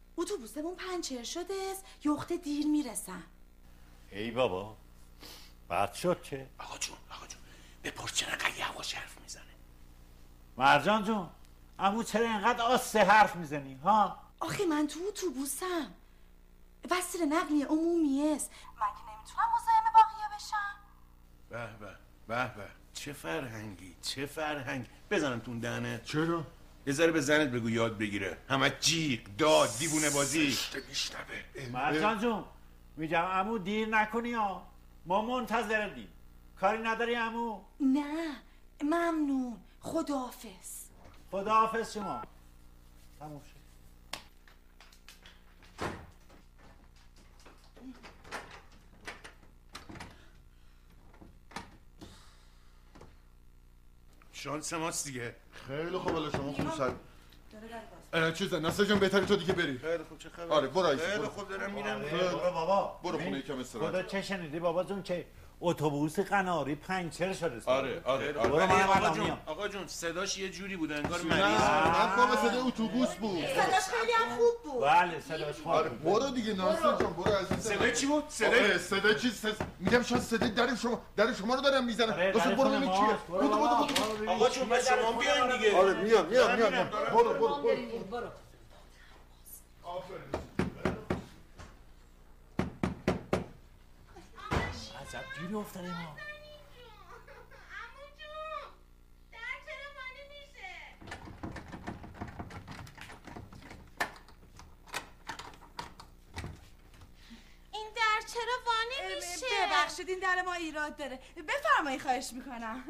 اتوبوسمون پنچر شده است. یخت دیر میرسم. ای بابا بعد شد چه؟ آقا جون آقا جون بپرس چرا انقدر یواش حرف میزنه. مرجان جون عمو چرا اینقدر آسته حرف میزنی ها؟ آخه من تو اتوبوسم، وسیله نقلیه عمومی است، من که نمیتونم مزاحم باقیا بشم. به به به به چه فرهنگی چه فرهنگ. بزنم تو دهنت. چرا؟ یه ذره به زنت بگو یاد بگیره. همه جیغ داد دیوونه بازی. میشنوه. مرجان جون میگم عمو دیر نکنی ها، ما منتظریم. کاری نداری عمو؟ نه ممنون، خداحافظ. خداحافظ شما. تموم شد. شانس ماست دیگه. خیلی خوب. الان شما خوب سر چیزه ناصر جان بهتره تو دیگه بری. خیلی خوب چه خبر؟ آره برو ایسا. خیلی خوب دارم میرم. برو بابا برو خونه یکم استراحت. خدا چه شنیدی بابا جون که اتوبوس قناری پنچر شده. آره آره برو من آقا جون میام. آقا جون صداش یه جوری بود انگار نه مریض. من بابا صدای اتوبوس بود. صداش خیلی هم خوب بود. بله صداش خوب. آره برو دیگه ناصر جان برو عزیزم. صدای چی بود؟ صدای صدای چی؟ میگم شاید صدای در شما در شما رو دارم میزنم. آره، ناصر در برو خونه ببین ماست. چیه. برو بودو بابا، بودو برو ببین. آقا جون بس شما بیاین دیگه. آره میام میام میام. برو برو برو. عجب گیری افتادیم ما. عمو جون در چرا مانی میشه؟ این در چرا وانی میشه؟ ببخشید این در ما ایراد داره، بفرمایید خواهش میکنم.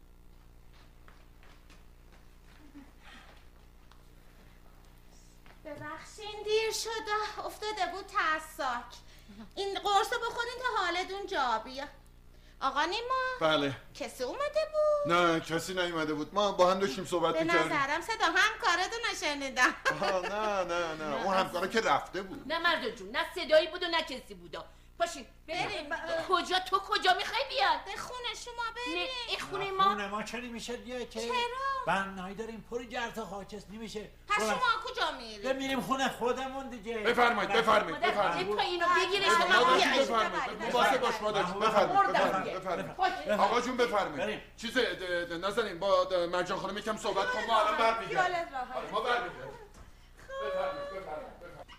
ببخشین دیر شده، افتاده بود ترساک. این قرصو بخورین تا حالتون جا بیا. آقا نیما بله. کسی اومده بود؟ نه کسی نیومده بود. ما با هم داشتیم صحبت به می‌کردیم. نظرم صدا همکارتون رو شنیدم. نه نه نه اون همکارا که رفته بود. نه مرد جون نه صدایی بود و نه کسی بود. پاشین بریم. کجا تو کجا میخوای بیاد؟ به خونه شما بریم. نه این خونه ما. خونه ما چه نمیشه دیگه که؟ چرا؟ بنایی داریم پر گرد و خاک است نمیشه. پس شما کجا میریم؟ میریم خونه خودمون دیگه. بفرمایید بفرمایید بفرمایید. تو اینو بگیرش بفرمایید شما بفرمایید. واسه باش مادر جون بفرمایید بفرمایید. آقا جون بفرمایید. چیز نازنین با مرجان خانم یکم صحبت کن ما الان برمیگردیم. ما برمیگردیم. بفرمایید بفرمایید.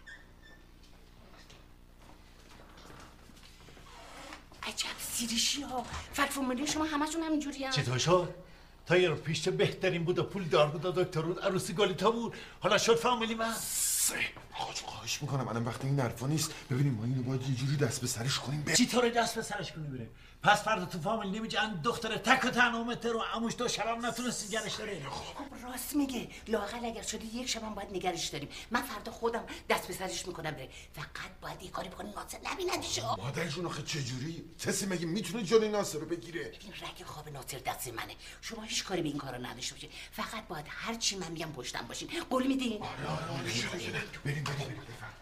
عجب سیریشی ها. فتفوملی شما همشون همینجوری هم. چطور شد؟ تا یه رو پیش چه بهترین بود و پول دار بود و دکتر بود عروسی گالیتا بود. حالا شد فامیلی من. سه آقا جون خواهش میکنم الان وقت این حرفا نیست. ببینیم ما اینو باید یه جوری دست به سرش کنیم. ب... چی طوری دست به سرش کنی بره؟ پس فردا تو فامیل نمیگه ان دختر تک و تنها متر رو عموش دو شبم نتونستی نگرش داره. خب راست میگه. لااقل اگر شده یک شبم باید نگرش داریم. من فردا خودم دست به سرش میکنم بره. فقط باید یه کاری بکنی ناصر نبیندش. مادر جون آخه چه جوری؟ کسی مگه میتونه جلوی ناصر رو بگیره؟ ببین رگ خواب ناصر دست منه. شما هیچ کاری به این کارا نداشته باشید. فقط باید هر چی من میگم پشتم باشین. قول میدین؟ آره آره آره. بریم بریم بریم.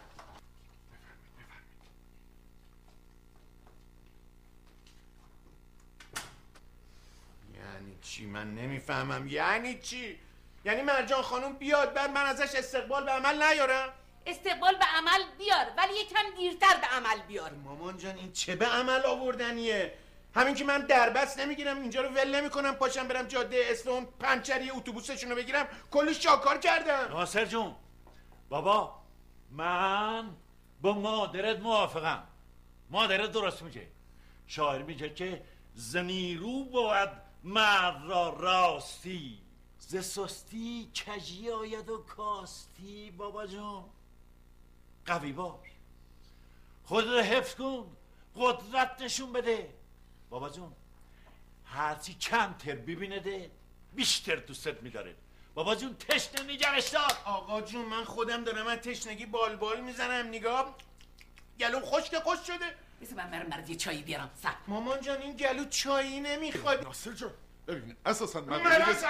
یعنی چی؟ من نمیفهمم یعنی چی؟ یعنی مرجان خانم بیاد بعد من ازش استقبال به عمل نیارم؟ استقبال به عمل بیار ولی یکم دیرتر به عمل بیار. مامان جان این چه به عمل آوردنیه؟ همین که من دربست نمیگیرم اینجا رو ول نمیکنم پاشم برم جاده اصفهان پنچری اتوبوسشون رو بگیرم کلی شاکار کردم. ناصر جون بابا من با مادرت موافقم. مادرت درست میگه. شاعر میگه که زنیرو بود مرد را راستی ز سستی کژی آید و کاستی. بابا جون قوی باش خود رو حفظ کن قدرت نشون بده. بابا جون هرچی کمتر ببینده بیشتر دوستت میداره. بابا جون تشنه نگرش دار. آقا جون من خودم دارم من تشنگی بال بال میزنم نگاه گلوم خشک خوش شده. بذار من برم برات یه چایی بیارم. سب مامان جان این گلو چایی نمیخواد. ناصر جان ببین اساسا من اساسا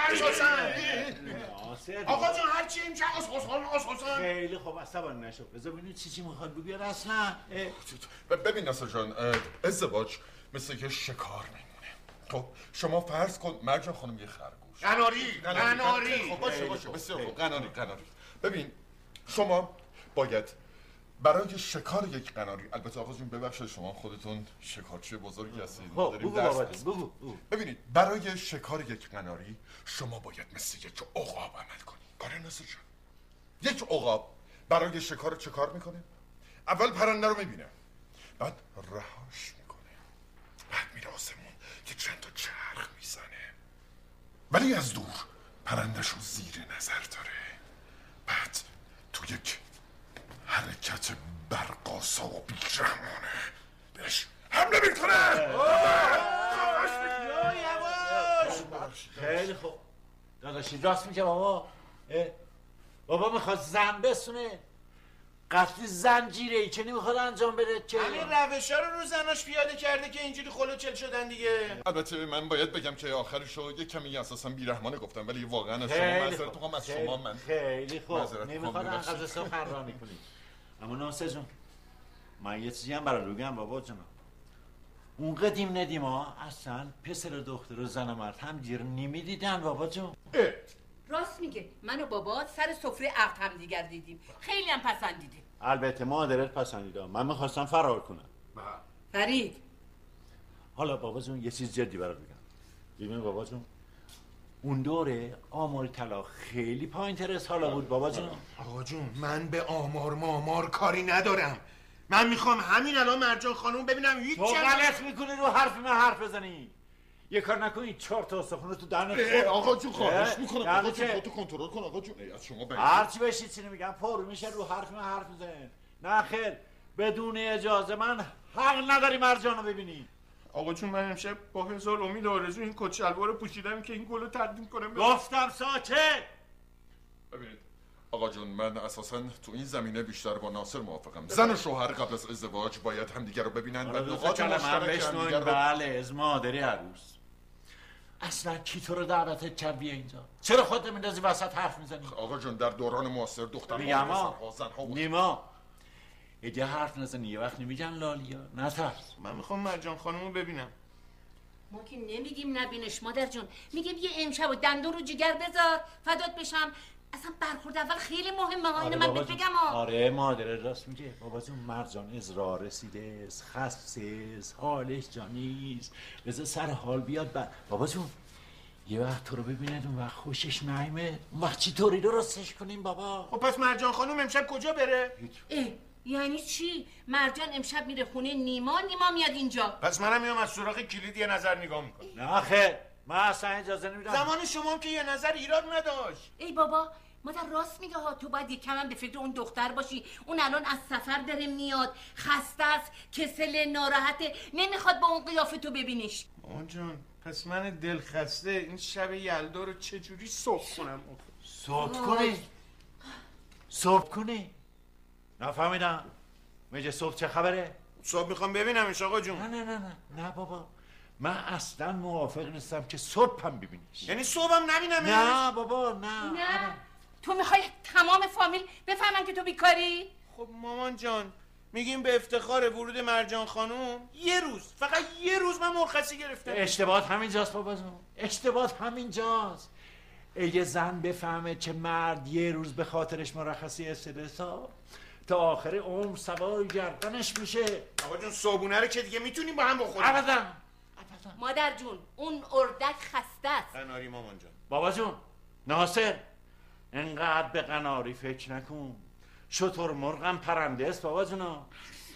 آقا جون هر چی اینجا اساسا اساسا خیلی خوب عصبانی نشو. بذار ببینیم چی چی میخواد بگیر اصلا. ببین ناصر جان ازدواج مثل که شکار میمونه. خب شما فرض کن مرجان خانم یه خرگوش قناری قناری خب باشه باشه بسیار خوب قناری قناری. ببین شما باید برای شکار یک قناری، البته آقا جون ببخشید شما خودتون شکارچی بزرگی هستید. خب بگو بابا بگو. ببینید برای شکار یک قناری شما باید مثل یک عقاب عمل کنید. کار ناصر جان، یک عقاب برای شکار چه کار میکنه؟ اول پرنده رو میبینه، بعد رهاش میکنه، بعد میره آسمون که چند تا چرخ میزنه، ولی از دور پرندش رو زیر نظر داره، بعد تو یک حرکت برقاسا و بیرحمانه بهش حمله میکنه. یواش خیلی خوب داداشی راست میگه بابا. بابا میخواد زن بسونه، قتل زنجیره ای که نمیخواد انجام بده که همین روشا رو رو زناش پیاده کرده که اینجوری خلوچل شدن دیگه. البته من باید بگم که آخرشو یک کمی اساسا بیرحمانه گفتم، ولی واقعا از شما معذرت میخوام، از شما من خیلی خوب نمیخواد انقدر سخنرانی کنی. اما ناصر جون من یه چیزی هم برای بگم بابا جناب، اون قدیم ندیم ها اصلا پسر و دختر و زن و مرد هم گیر نمیدیدن بابا جون. راست میگه، من و بابا سر سفره عقد هم دیگر دیدیم، خیلی هم پسندیدیم. البته مادرت پسندیدم، من میخواستم فرار کنم. فرید حالا بابا جون یه چیز جدی برات بگم. ببین بابا جون اون دوره آمار طلاق خیلی پایین تر از حالا بود بابا جون. آقا جون من به آمار مامار کاری ندارم، من میخوام همین الان مرجان خانوم ببینم هیچ تو غلط میکنی رو حرف من حرف بزنی. یه کار نکنی چهار تا استخونه تو دهنت. آقا جون خواهش میکنم آقا جون خودتو کنترل کن آقا جون. از شما بگید هرچی بشید چی نمیگم پرو میشه رو حرف من حرف میزنی. نه خیر بدون اجازه من حق نداری مرجانو ببینی. آقا جون من امشب با هزار امید آرزو این کت شلوارو پوشیدم که این گلو تقدیم کنم. گفتم ساکت. ببینید آقا جون من اساسا تو این زمینه بیشتر با ناصر موافقم. زن و شوهر قبل از ازدواج باید همدیگه رو ببینن و نقاط مشترک همدیگه رو. بله از مادری عروس. اصلا کی تو رو دعوتت کرد بیا اینجا؟ چرا خودت میندازی وسط حرف میزنی؟ آقا جون در دوران معاصر دخترها و پسرها نیما اگه حرف نزنی یه وقت نمیگن لالیا نترس. من میخوام مرجان خانومو ببینم. ما که نمیگیم نبینش مادر جون، میگیم یه امشب و دندون رو جگر بذار فدات بشم. اصلا برخورد اول خیلی مهمه ها. اینو من بهت بگم ها. آره مادر راست میگه بابا جون. مرجان از راه رسیده از خسته از حالش جانیست بذار سر حال بیاد بر... بابا جون یه وقت تو رو ببیند اون وقت خوشش نایمه اون وقت چی طوری درستش کنیم بابا؟ خب پس مرجان خانوم امشب کجا بره؟ اه یعنی چی؟ مرجان امشب میره خونه نیما، نیما میاد اینجا. پس منم میام از سوراخ کلید یه نظر نگاه میکنم. نه خیر من اصلا اجازه نمیدم. زمان شما هم که یه نظر ایراد نداشت. ای بابا مادر راست میگه ها، تو باید یک کم به فکر اون دختر باشی. اون الان از سفر داره میاد، خسته است، کسل، ناراحته، نمیخواد با اون قیافه تو ببینیش. آن جان پس من دل خسته این شب یلدا رو چجوری صبح کنم؟ صبح کنی؟ صبح کنی؟ نفهمیدم. میگه صبح چه خبره؟ صبح میخوام ببینمش آقا جون. نه نه نه نه نه بابا من اصلا موافق نیستم که صبح هم ببینیش. یعنی صبح هم نبینمش؟ نه بابا نه نه تو میخوای تمام فامیل بفهمن که تو بیکاری؟ خب مامان جان میگیم به افتخار ورود مرجان خانوم یه روز، فقط یه روز من مرخصی گرفتم. اشتباهات همینجاست بابا جون، اشتباهات همینجاست. اگه زن بفهمه که مرد یه روز به خاطرش مرخصی استرسا تا آخر عمر سوار گردنش میشه. آقا جون صبحونه رو که دیگه میتونیم با هم بخوریم. ابدا مادر جون اون اردک خسته است. قناری مامان جان. بابا جون ناصر انقدر به قناری فکر نکن، شتر مرغم پرنده است بابا جونا.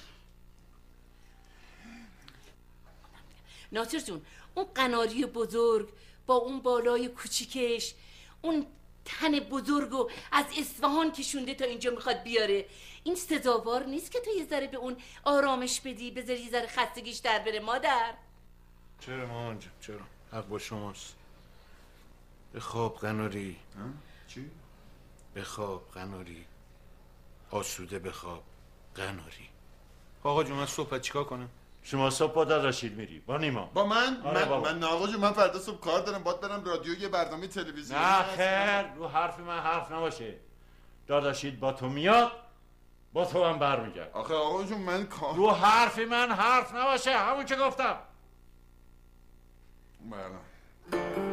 ناصر جون اون قناری بزرگ با اون بالای کوچیکش، اون تن بزرگو از اصفهان کشونده تا اینجا میخواد بیاره، این سزاوار نیست که تو یه ذره به اون آرامش بدی، بذاری یه ذره خستگیش در بره مادر؟ چرا مامان جان چرا؟ حق با شماست. بخواب قناری. چی؟ بخواب قناری، آسوده بخواب قناری. آقا جون من صبح چیکار کنم؟ شما صبح با داداشید میری با نیما؟ با من؟ آره من من نه آقا جون من فردا صبح کار دارم، باید برم رادیو یه برنامه تلویزیونی. نه خیر رو حرف من حرف نباشه. داداشید با تو میاد با تو هم برمیگرد. آخه آقا جون من کار رو حرف من حرف نباشه، همون که گفتم. بله